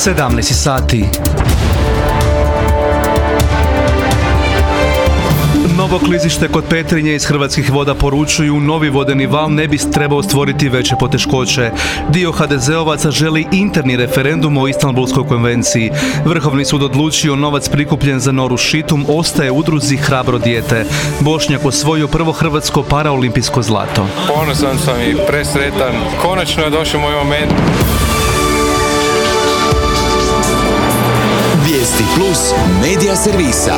17 sati. Novo klizište kod Petrinje iz Hrvatskih voda poručuju novi vodeni val ne bi trebao stvoriti veće poteškoće. Dio HDZ-ovaca želi interni referendum o Istanbulskoj konvenciji. Vrhovni sud odlučio novac prikupljen za Noru Šitum ostaje udruzi Hrabro dijete. Bošnjak osvojio prvo hrvatsko paraolimpijsko zlato. Ponosan sam i presretan. Konačno je došao moj moment. Vijesti Plus medija servisa.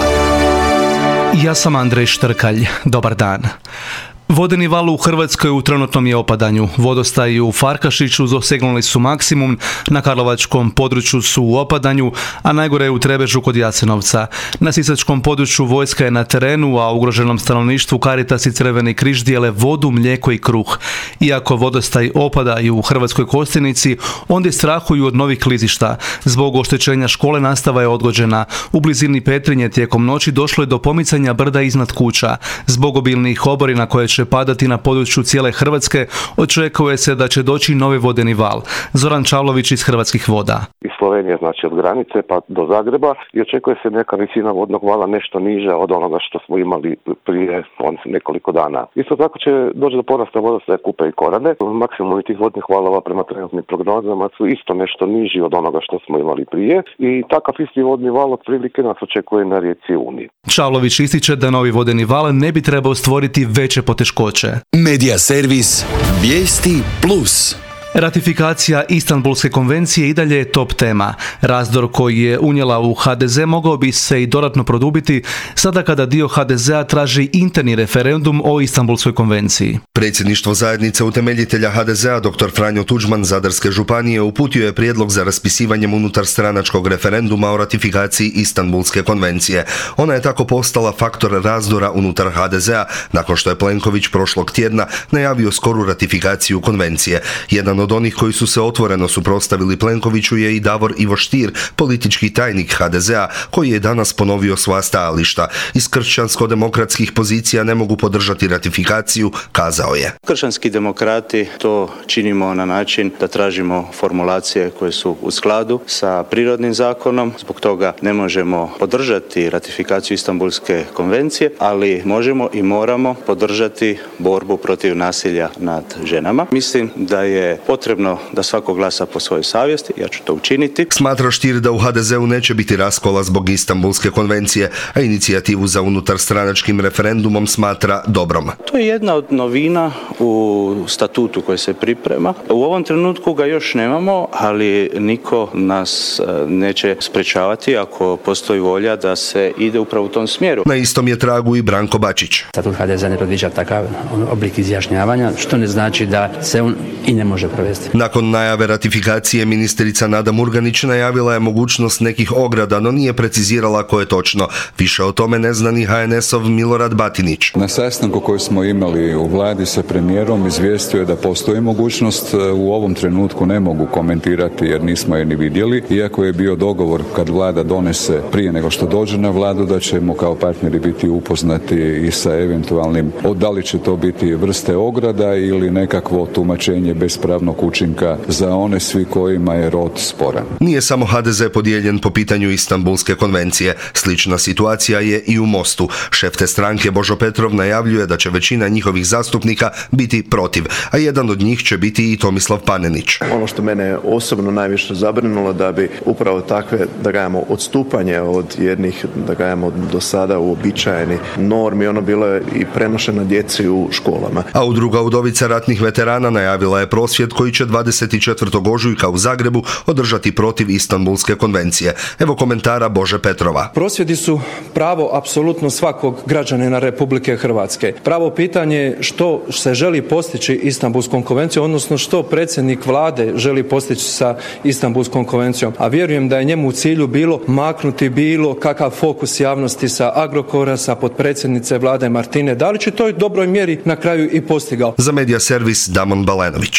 Ja sam Andrej Štrkalj. Dobar dan. Vodeni val u Hrvatskoj u trenutnom je opadanju. Vodostaji u Farkašiću dosegnuli su maksimum, na karlovačkom području su u opadanju, a najgore je u Trebežu kod Jasenovca. Na sisačkom području vojska je na terenu, a ugroženom stanovništvu Caritas i Crveni križ dijele vodu, mlijeko i kruh. Iako vodostaj opada i u Hrvatskoj Kostajnici, ondje strahuju od novih klizišta. Zbog oštećenja škole nastava je odgođena. U blizini Petrinje tijekom noći došlo je do pomicanja brda iznad kuća. Zbog obilnih oborina koje će padati na području cijele Hrvatske, očekuje se da će doći novi vodeni val. Zoran Čavlović iz Hrvatskih voda. Iz Slovenije, znači od granice pa do Zagreba, i očekuje se neka visina vodnog vala nešto niža od onoga što smo imali prije nekoliko dana. Isto tako će doći do porasta vodostaja Kupe i Korane. Maksimum tih vodnih valova prema trenutnim prognozama su isto nešto niži od onoga što smo imali prije i takav isti vodni val otprilike nas očekuje na rijeci Uni. Čavlović ističe da novi vodeni val ne bi trebao stvoriti veće poteškoće. Medija servis Vijesti Plus. Ratifikacija Istanbulske konvencije i dalje je top tema. Razdor koji je unijela u HDZ mogao bi se i dodatno produbiti sada kada dio HDZ-a traži interni referendum o Istanbulskoj konvenciji. Predsjedništvo zajednice utemeljitelja HDZ-a dr. Franjo Tuđman Zadarske županije uputio je prijedlog za raspisivanjem unutarstranačkog referenduma o ratifikaciji Istanbulske konvencije. Ona je tako postala faktor razdora unutar HDZ-a nakon što je Plenković prošlog tjedna najavio skoru ratifikaciju konvencije. Jedan od onih koji su se otvoreno suprotstavili Plenkoviću je i Davor Ivo Stier, politički tajnik HDZ-a, koji je danas ponovio svoja stajališta. Iz kršćansko-demokratskih pozicija ne mogu podržati ratifikaciju, kazao je. Kršćanski demokrati to činimo na način da tražimo formulacije koje su u skladu sa prirodnim zakonom. Zbog toga ne možemo podržati ratifikaciju Istanbulske konvencije, ali možemo i moramo podržati borbu protiv nasilja nad ženama. Mislim da je potrebno da svako glasa po svojoj savjesti, ja ću to učiniti. Smatra Stier da u HDZ-u neće biti raskola zbog Istanbulske konvencije, a inicijativu za unutarstranačkim referendumom smatra dobrom. To je jedna od novina u statutu koji se priprema. U ovom trenutku ga još nemamo, ali niko nas neće sprečavati ako postoji volja da se ide upravo u tom smjeru. Na istom je tragu i Branko Bačić. Statut HDZ ne predviđa takav oblik izjašnjavanja, što ne znači da se on i ne može provesti. Nakon najave ratifikacije ministrica Nada Murganić najavila je mogućnost nekih ograda, no nije precizirala koje točno. Više o tome ne zna ni HNS-ov Milorad Batinić. Na sastanku koji smo imali u vladi sa premijerom izvijestio je da postoji mogućnost, u ovom trenutku ne mogu komentirati jer nismo je ni vidjeli, iako je bio dogovor kad vlada donese prije nego što dođe na vladu da ćemo kao partneri biti upoznati i sa eventualnim, da li će to biti vrste ograda ili nekakvo tumačenje bez pravnog učinka za one svi kojima je rod sporan. Nije samo HDZ podijeljen po pitanju Istanbulske konvencije. Slična situacija je i u Mostu. Šef te stranke Božo Petrov najavljuje da će većina njihovih zastupnika biti protiv, a jedan od njih će biti i Tomislav Panenić. Ono što mene osobno najviše zabrinulo da bi upravo takve, da kažemo, odstupanje od jednih, da kažemo, do sada uobičajeni normi, ono bilo je i prenošeno djeci u školama. A udruga Udovica ratnih veterana najavila je prosvjed koji će 24. ožujka u Zagrebu održati protiv Istanbulske konvencije. Evo komentara Bože Petrova. Prosvjedi su pravo apsolutno svakog građanina Republike Hrvatske. Pravo pitanje je što se želi postići Istanbulskom konvencijom, odnosno što predsjednik vlade želi postići sa Istanbulskom konvencijom. A vjerujem da je njemu u cilju bilo maknuti bilo kakav fokus javnosti sa Agrokora, sa potpredsjednice vlade Martine Dalić i to je u dobroj mjeri na kraju i postigao. Za medija servis Damon Balenović.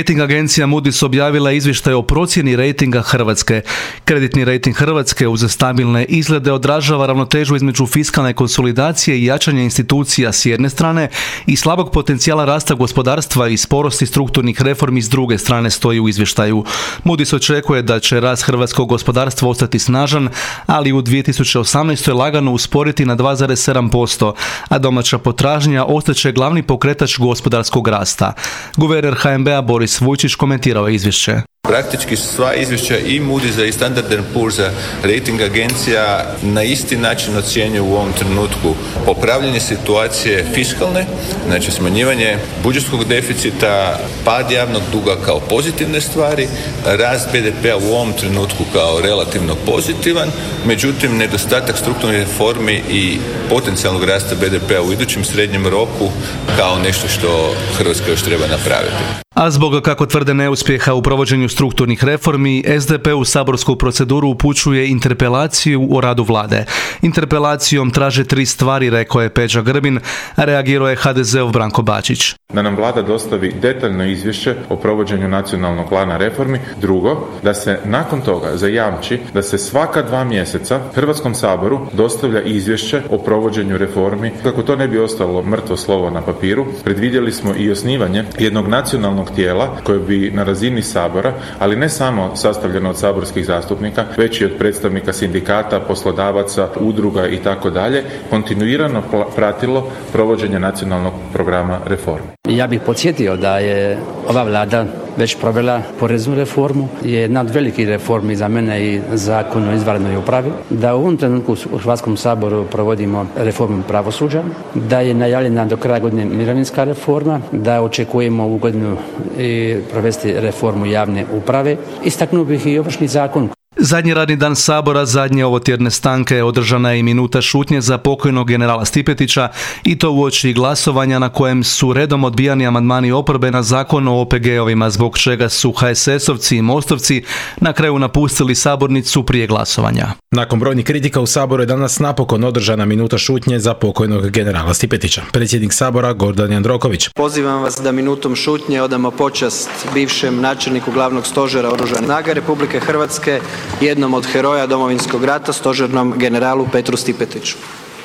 Rating agencija Moody's objavila izvještaj o procjeni rejtinga Hrvatske. Kreditni rejting Hrvatske uz stabilne izglede odražava ravnotežu između fiskalne konsolidacije i jačanja institucija s jedne strane i slabog potencijala rasta gospodarstva i sporosti strukturnih reformi s druge strane, stoji u izvještaju. Moody's očekuje da će rast hrvatskog gospodarstva ostati snažan, ali u 2018. lagano usporiti na 2,7%, a domaća potražnja ostaće glavni pokretač gospodarskog rasta. Guverner HNB-a Boris Vujčić komentirao je izvješće. Praktički sva izvješća i Moody'sa i Standard & Poor'sa rating agencija na isti način ocjenjuju u ovom trenutku popravljanje situacije fiskalne, znači smanjivanje budžetskog deficita, pad javnog duga kao pozitivne stvari, rast BDP-a u ovom trenutku kao relativno pozitivan, međutim nedostatak strukturnih reformi i potencijalnog rasta BDP-a u idućem srednjem roku kao nešto što Hrvatska još treba napraviti. A zbog, kako tvrde, neuspjeha u provođenju strukturnih reformi, SDP u saborsku proceduru upućuje interpelaciju o radu vlade. Interpelacijom traže 3 stvari, rekao je Peđa Grbin, a reagirao je HDZ-ov Branko Bačić. Da nam vlada dostavi detaljno izvješće o provođenju nacionalnog plana reformi. Drugo, da se nakon toga zajamči da se svaka 2 mjeseca Hrvatskom saboru dostavlja izvješće o provođenju reformi. Kako to ne bi ostalo mrtvo slovo na papiru, predvidjeli smo i osnivanje jednog nacionalnog tijela koje bi na razini Sabora, ali ne samo sastavljeno od saborskih zastupnika, već i od predstavnika sindikata, poslodavaca, udruga i tako dalje, kontinuirano pratilo provođenje nacionalnog programa reformi. Ja bih podsjetio da je ova vlada već provela poreznu reformu, je jedna od velikih reformi za mene i Zakon o izvanrednoj upravi, da u ovom trenutku u Hrvatskom saboru provodimo reformu pravosuđa, da je najavljena do kraja godine mirovinska reforma, da očekujemo ovu godinu provesti reformu javne uprave. Istaknuo bih i Ovršni zakon. Zadnji radni dan Sabora, zadnje ovotjedne stanke, održana je i minuta šutnje za pokojnog generala Stipetića, i to uoči glasovanja na kojem su redom odbijani amandmani oporbe na Zakon o OPG-ovima, zbog čega su HSS-ovci i Mostovci na kraju napustili sabornicu prije glasovanja. Nakon brojnih kritika u Saboru je danas napokon održana minuta šutnje za pokojnog generala Stipetića. Predsjednik Sabora Gordan Jandroković. Pozivam vas da minutom šutnje odamo počast bivšem načelniku glavnog stožera Oružanih snaga Republike Hrvatske, jednom od heroja Domovinskog rata, stožernom generalu Petru Stipetiću.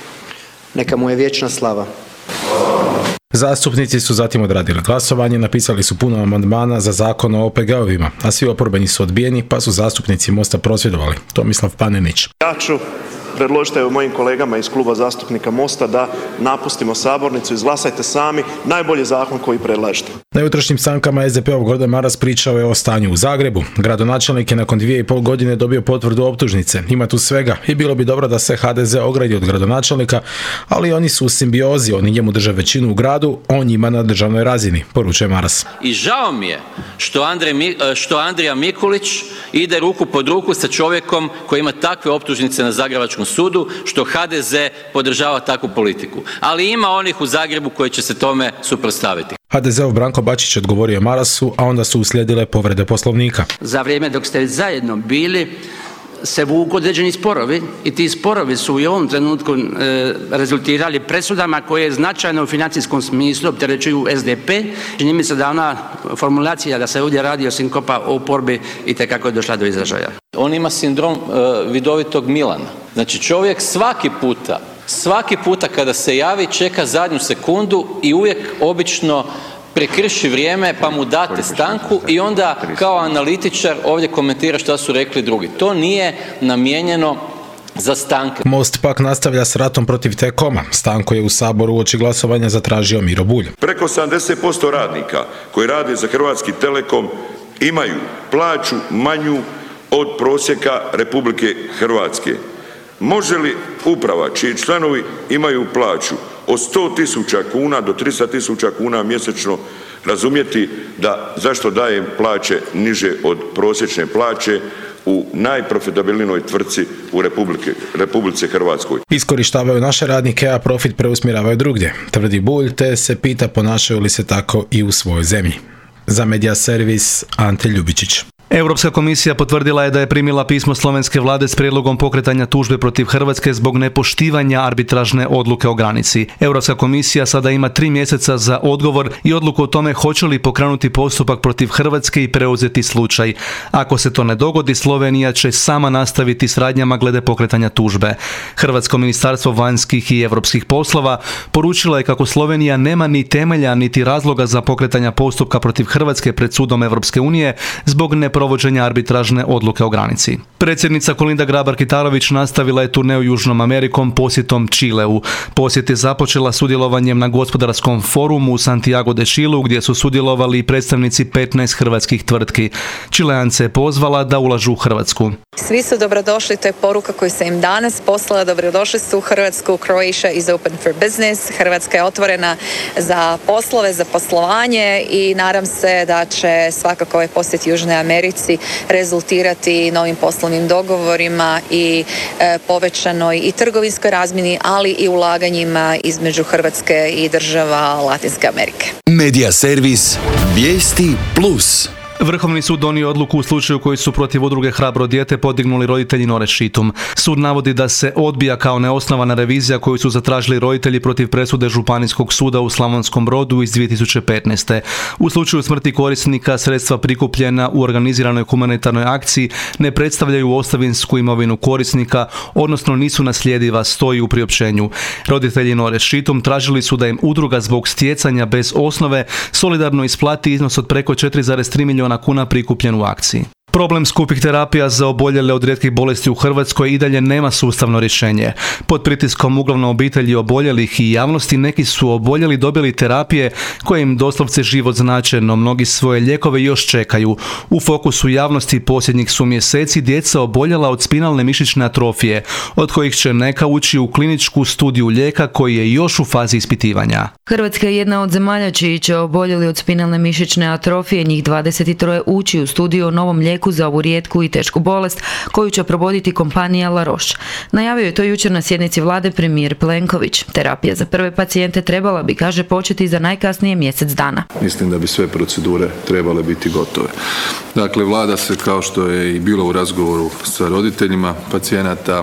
Neka mu je vječna slava. Zastupnici su zatim odradili glasovanje, napisali su puno amandmana za Zakon o OPG-ovima, a svi oporbeni su odbijeni, pa su zastupnici Mosta prosvjedovali. Tomislav Panenić. Ja ću predložite mojim kolegama iz kluba zastupnika Mosta da napustimo sabornicu, izglasajte sami najbolji zakon koji predlažete. Na jutrošnjim stankama SDP-ov Gordan Maras pričao je o stanju u Zagrebu. Gradonačelnik je nakon 2,5 godine dobio potvrdu optužnice. Ima tu svega i bilo bi dobro da se HDZ ogradi od gradonačelnika, ali oni su u simbiozi, oni njemu drže većinu u gradu, on njima na državnoj razini, poručuje Maras. I žao mi je što Andrija Mikulić ide ruku pod ruku sa čovjekom koji ima takve optužnice na Zagrebačkom sudu, što HDZ podržava takvu politiku. Ali ima onih u Zagrebu koji će se tome suprotstaviti. HDZ-ov Branko Bačić odgovorio Marasu, a onda su uslijedile povrede Poslovnika. Za vrijeme dok ste zajedno bili se vuku određeni sporovi i ti sporovi su i u ovom trenutku rezultirali presudama koje značajno u financijskom smislu opterećuju SDP. Čini mi se da ona formulacija da se ovdje radi o sinkopa o oporbi itekako je došla do izražaja. On ima sindrom vidovitog Milana. Znači čovjek svaki puta kada se javi čeka zadnju sekundu i uvijek obično prekrši vrijeme pa mu date stanku i onda kao analitičar ovdje komentira šta su rekli drugi. To nije namijenjeno za stanke. Most pak nastavlja s ratom protiv T-Coma. Stanku je u Saboru uoči glasovanja zatražio Miro Bulj. Preko 70% radnika koji rade za Hrvatski Telekom imaju plaću manju od prosjeka Republike Hrvatske. Može li uprava čiji članovi imaju plaću od 100.000 kuna do 300.000 kuna mjesečno razumjeti da zašto daje plaće niže od prosječne plaće u najprofitabilnijoj tvrtci u Republici Hrvatskoj. Iskorištavaju naše radnike, a profit preusmjeravaju drugdje, tvrdi Bulj, te se pita ponašaju li se tako i u svojoj zemlji. Za Media Servis Ante Ljubičić. Europska komisija potvrdila je da je primila pismo slovenske vlade s prijedlogom pokretanja tužbe protiv Hrvatske zbog nepoštivanja arbitražne odluke o granici. Europska komisija sada ima 3 mjeseca za odgovor i odluku o tome hoće li pokrenuti postupak protiv Hrvatske i preuzeti slučaj. Ako se to ne dogodi, Slovenija će sama nastaviti s radnjama glede pokretanja tužbe. Hrvatsko ministarstvo vanjskih i europskih poslova poručilo je kako Slovenija nema ni temelja niti razloga za pokretanja postupka protiv Hrvatske pred sudom Europske unije zbog neprovođenja arbitražne odluke o granici. Predsjednica Kolinda Grabar-Kitarović nastavila je turneju Južnom Amerikom posjetom Čileu. Posjet je započela sudjelovanjem na gospodarskom forumu u Santiago de Chilu gdje su sudjelovali predstavnici 15 hrvatskih tvrtki. Čileance je pozvala da ulažu u Hrvatsku. Svi su dobrodošli, to je poruka koju sam im danas poslala. Dobrodošli su u Hrvatsku. Croatia is open for business. Hrvatska je otvorena za poslove, za poslovanje i nadam se da će svakako ovaj posjet Južnoj Americi rezultirati novim poslovnim dogovorima i povećanoj i trgovinskoj razmjeni, ali i ulaganjima između Hrvatske i država Latinske Amerike. Medija servis Vijesti Plus. Vrhovni sud donio odluku u slučaju koji su protiv udruge Hrabro dijete podignuli roditelji Nore Šitum. Sud navodi da se odbija kao neosnovana revizija koju su zatražili roditelji protiv presude Županijskog suda u Slavonskom Brodu iz 2015. U slučaju smrti korisnika sredstva prikupljena u organiziranoj humanitarnoj akciji ne predstavljaju ostavinsku imovinu korisnika, odnosno nisu naslijediva, stoji u priopćenju. Roditelji Nore Šitum tražili su da im udruga zbog stjecanja bez osnove solidarno isplati iznos od preko 4,3 milijuna kuna prikupljen u akciji. Problem skupih terapija za oboljele od rijetkih bolesti u Hrvatskoj i dalje nema sustavno rješenje. Pod pritiskom uglavnom obitelji oboljelih i javnosti neki su oboljeli dobili terapije koje im doslovce život znače, no mnogi svoje lijekove još čekaju. U fokusu javnosti posljednjih su mjeseci djeca oboljela od spinalne mišićne atrofije, od kojih će neka ući u kliničku studiju lijeka koji je još u fazi ispitivanja. Hrvatska je jedna od zemalja čiji će oboljeli od spinalne mišićne atrofije, njih 23 ući u studiju o novom lijeku za ovu rijetku i tešku bolest koju će provoditi kompanija La Roche. Najavio je to jučer na sjednici vlade premijer Plenković. Terapija za prve pacijente trebala bi, kaže, početi za najkasnije mjesec dana. Mislim da bi sve procedure trebale biti gotove. Dakle, vlada se, kao što je i bilo u razgovoru sa roditeljima pacijenata,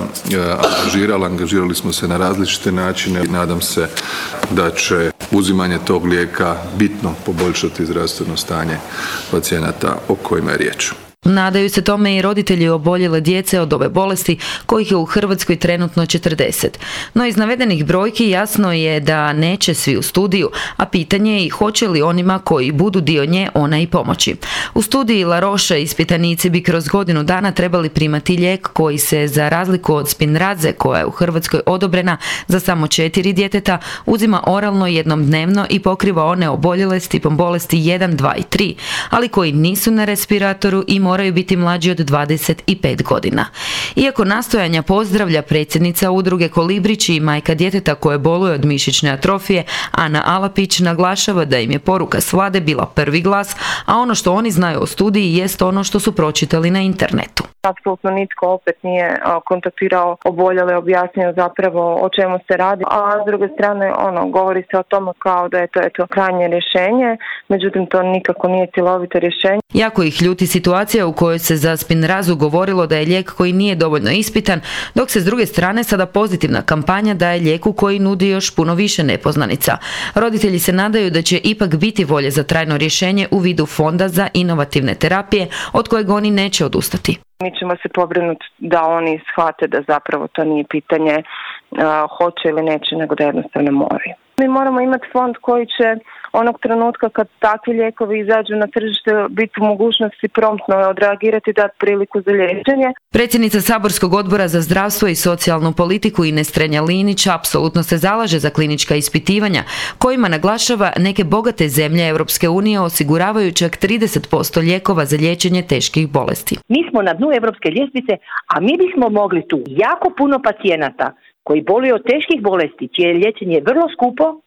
angažirali smo se na različite načine i nadam se da će uzimanje tog lijeka bitno poboljšati zdravstveno stanje pacijenata o kojima je riječ. Nadaju se tome i roditelji oboljele djece od ove bolesti, kojih je u Hrvatskoj trenutno 40. No iz navedenih brojki jasno je da neće svi u studiju, a pitanje je i hoće li onima koji budu dio nje ona i pomoći. U studiji La Roche ispitanici bi kroz godinu dana trebali primati lijek koji se, za razliku od Spinraze, koja je u Hrvatskoj odobrena za samo 4 djeteta, uzima oralno jednom dnevno i pokriva one oboljele s tipom bolesti 1, 2 i 3, ali koji nisu na respiratoru i moraju biti mlađi od 25 godina. Iako nastojanja pozdravlja predsjednica udruge Kolibrić i majka djeteta koje boluje od mišićne atrofije, Ana Alapić naglašava da im je poruka s vlade bila prvi glas, a ono što oni znaju o studiji jest ono što su pročitali na internetu. Apsolutno nitko opet nije kontaktirao oboljele, objasnio zapravo o čemu se radi, a s druge strane govori se o tome kao da je to krajnje rješenje, međutim to nikako nije cjelovito rješenje. Jako ih ljuti situacija u kojoj se za Spinrazu govorilo da je lijek koji nije dovoljno ispitan, dok se s druge strane sada pozitivna kampanja daje lijeku koji nudi još puno više nepoznanica. Roditelji se nadaju da će ipak biti volje za trajno rješenje u vidu fonda za inovativne terapije, od kojeg oni neće odustati. Mi ćemo se pobrinuti da oni shvate da zapravo to nije pitanje hoće ili neće, nego da jednostavno moraju. Mi moramo imati fond koji će onog trenutka kad takvi lijekovi izađu na tržište biti u mogućnosti promptno odreagirati i dati priliku za liječenje. Predsjednica Saborskog odbora za zdravstvo i socijalnu politiku Ines Strenja-Linić apsolutno se zalaže za klinička ispitivanja, kojima naglašava neke bogate zemlje Europske unije osiguravaju čak 30% lijekova za liječenje teških bolesti. Mi smo na dnu europske ljestvice, a mi bismo mogli tu jako puno pacijenata koji boluju od teških bolesti, čije liječenje je vrlo skupo,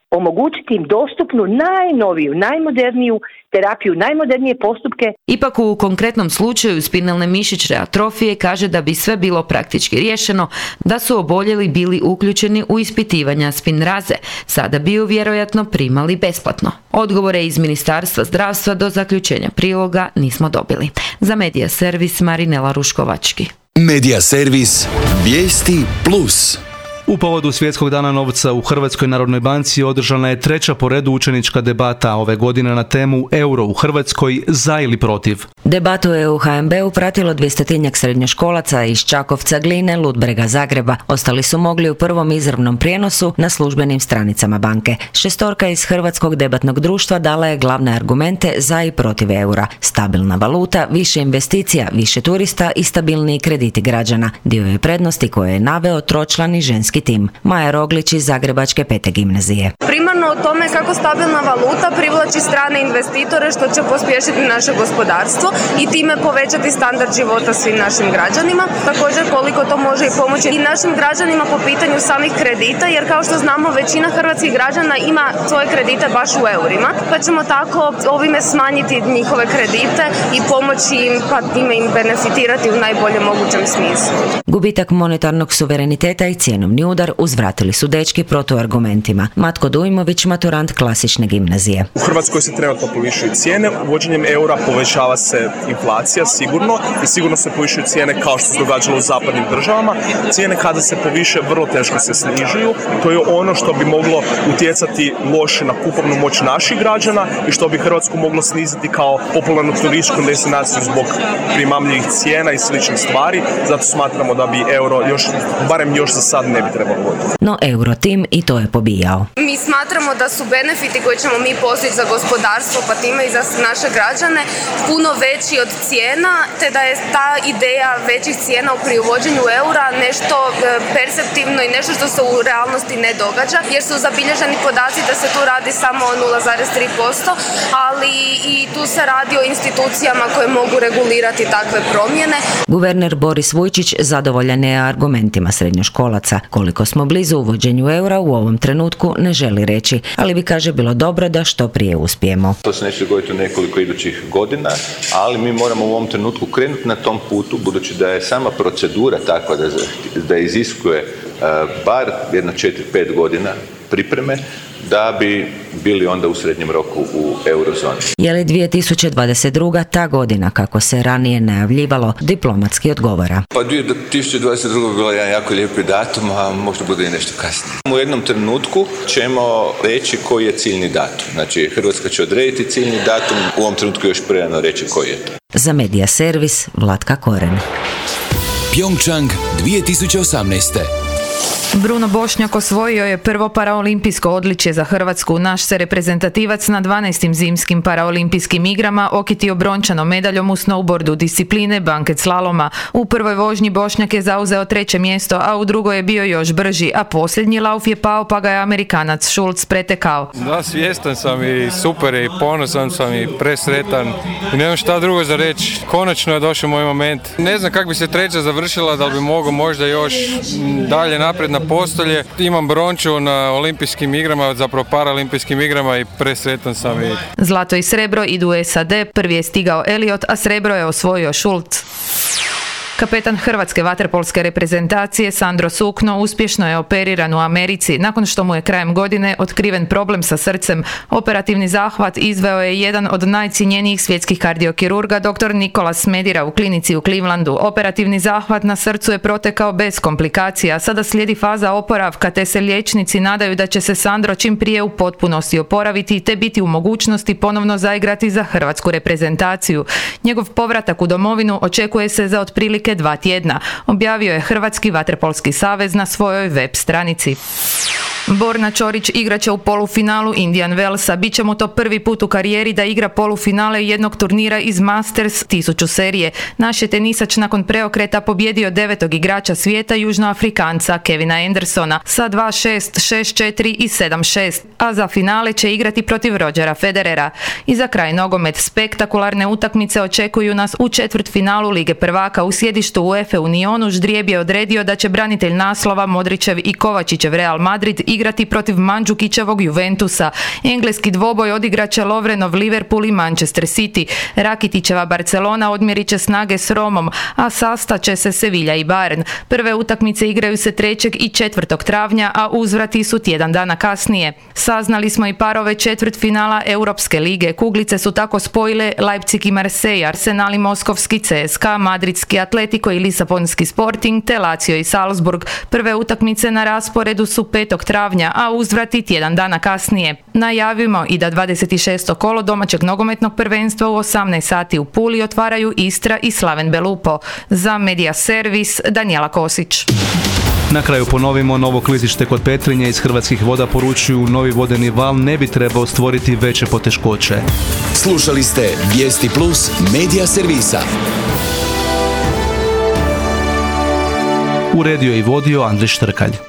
omogućiti im dostupnu, najnoviju, najmoderniju terapiju, najmodernije postupke. Ipak u konkretnom slučaju spinalne mišićne atrofije kaže da bi sve bilo praktički riješeno da su oboljeli bili uključeni u ispitivanja Spinraze. Sada bi ju vjerojatno primali besplatno. Odgovore iz Ministarstva zdravstva do zaključenja priloga nismo dobili. Za Medija servis Marinela Ruškovački. Medija servis Vijesti Plus. U povodu Svjetskog dana novca u Hrvatskoj narodnoj banci održana je 3. po redu učenička debata ove godine na temu euro u Hrvatskoj za ili protiv. Debatu je u HNB-u pratilo 200-tinjak srednjoškolaca iz Čakovca, Gline, Ludbrega, Zagreba. Ostali su mogli u prvom izravnom prijenosu na službenim stranicama banke. 6 iz Hrvatskog debatnog društva dala je glavne argumente za i protiv eura. Stabilna valuta, više investicija, više turista i stabilniji krediti građana. Dio je prednosti koje je naveo tročlani ženski tim. Maja Roglić iz Zagrebačke 5. gimnazije. Primarno o tome kako stabilna valuta privlači strane investitore, što će pospješiti naše gospodarstvo i time povećati standard života svim našim građanima. Također koliko to može i pomoći i našim građanima po pitanju samih kredita, jer kao što znamo većina hrvatskih građana ima svoje kredite baš u eurima, pa ćemo tako ovime smanjiti njihove kredite i pomoći im, pa time im benefitirati u najboljem mogućem smislu. Gubitak monetarnog suvereniteta i cjenovni udar uzvratili su dečki protuargumentima. Matko Dujmović, maturant klasične gimnazije. U Hrvatskoj se trenutno povišuju cijene, uvođenjem eura povećava se inflacija sigurno i sigurno se povišuju cijene kao što se događalo u zapadnim državama. Cijene kada se poviše vrlo teško se snižuju. To je ono što bi moglo utjecati loše na kupovnu moć naših građana i što bi Hrvatsku moglo sniziti kao popularnu turističku destinaciju zbog primamljivih cijena i sličnih stvari. Zato smatramo da bi euro barem još za sad ne bi trebalo voditi. No Eurotim i to je pobijao. Mi smatramo da su benefiti koje ćemo mi postići za gospodarstvo, pa time i za naše građane, puno veći od cijena, te da je ta ideja većih cijena pri uvođenju eura nešto perceptivno i nešto što se u realnosti ne događa, jer su zabilježeni podaci da se tu radi samo o 0,3%, ali i tu se radi o institucijama koje mogu regulirati takve promjene. Guverner Boris Vujčić zadovoljan je argumentima srednjoškolaca. Koliko smo blizu uvođenju eura u ovom trenutku ne želi reći, ali bi kaže bilo dobro da što prije uspijemo. To se neće dogoditi u nekoliko idućih godina, ali mi moramo u ovom trenutku krenuti na tom putu, budući da je sama procedura takva da iziskuje bar jedno 4-5 godina pripreme da bi bili onda u srednjem roku u eurozoni. Je li 2022. ta godina, kako se ranije najavljivalo, diplomatski odgovara? Pa 2022. bila jedan jako lijepi datum, a možda bude i nešto kasnije. U jednom trenutku ćemo reći koji je ciljni datum. Znači, Hrvatska će odrediti ciljni datum, u ovom trenutku još prerano reći koji je to. Za Medija servis Vlatka Koren. Pyeongchang 2018. Bruno Bošnjak osvojio je prvo paraolimpijsko odličje za Hrvatsku. Naš se reprezentativac na 12. zimskim paraolimpijskim igrama okitio brončanom medaljom u snowboardu discipline banket slaloma. U prvoj vožnji Bošnjak je zauzeo 3. mjesto, a u drugoj je bio još brži, a posljednji lauf je pao pa ga je Amerikanac Schultz pretekao. Da, svjestan sam i super i ponosan sam i presretan. I nemam šta drugo za reći. Konačno je došao moj moment. Ne znam kako bi se treća završila, da li bi mogao možda još dalje napred na postolje. Imam bronču na olimpijskim igrama, zapravo paraolimpijskim igrama i presretan sam. Zlato i srebro idu u SAD, prvi je stigao Elliot, a srebro je osvojio Schultz. Kapetan hrvatske vaterpolske reprezentacije Sandro Sukno uspješno je operiran u Americi nakon što mu je krajem godine otkriven problem sa srcem. Operativni zahvat izveo je jedan od najcijenjenijih svjetskih kardiokirurga, dr. Nikola Smedira u klinici u Clevelandu. Operativni zahvat na srcu je protekao bez komplikacija. Sada slijedi faza oporavka, te se liječnici nadaju da će se Sandro čim prije u potpunosti oporaviti te biti u mogućnosti ponovno zaigrati za hrvatsku reprezentaciju. Njegov povratak u domovinu očekuje se za otprilike 2 tjedna, objavio je Hrvatski vaterpolski savez na svojoj web stranici. Borna Ćorić igraće u polufinalu Indian Wellsa. Biće mu to prvi put u karijeri da igra polufinale jednog turnira iz Masters 1000 serije. Naš je tenisač nakon preokreta pobjedio 9. igrača svijeta, Južnoafrikanca Kevina Andersona sa 2-6, 6-4 i 7-6, a za finale će igrati protiv Rodgera Federera. I za kraj nogomet, spektakularne utakmice očekuju nas u četvrtfinalu Lige prvaka. U sjedištu UEFA u Unionu ždrijeb je odredio da će branitelj naslova Modrićev i Kovačićev Real Madrid igrati protiv Mandžukićevog Juventusa. Engleski dvoboj odigrat će Lovrenov Liverpool i Manchester City. Rakitićeva Barcelona odmjerit će snage s Romom, a sastaće se Sevilla i Bayern. Prve utakmice igraju se 3. i 4. travnja, a uzvrati su tjedan dana kasnije. Saznali smo i parove četvrtfinala Europske lige. Kuglice su tako spojile Leipzig i Marseille, Arsenal i Moskovski CSKA, Madridski Atletico i Lisabonski Sporting, te Lazio i Salzburg. Prve utakmice na rasporedu su 5. travnja, a uzvrati tjedan dana kasnije. Najavimo i da 26. kolo domaćeg nogometnog prvenstva u 18 sati u Puli otvaraju Istra i Slaven Belupo. Za Media Servis, Danijela Kosić. Na kraju ponovimo, novo klizište kod Petrinje iz Hrvatskih voda poručuju novi vodeni val ne bi trebao stvoriti veće poteškoće. Slušali ste Vijesti Plus Media Servisa. Uredio i vodio Andrej Štrkalj.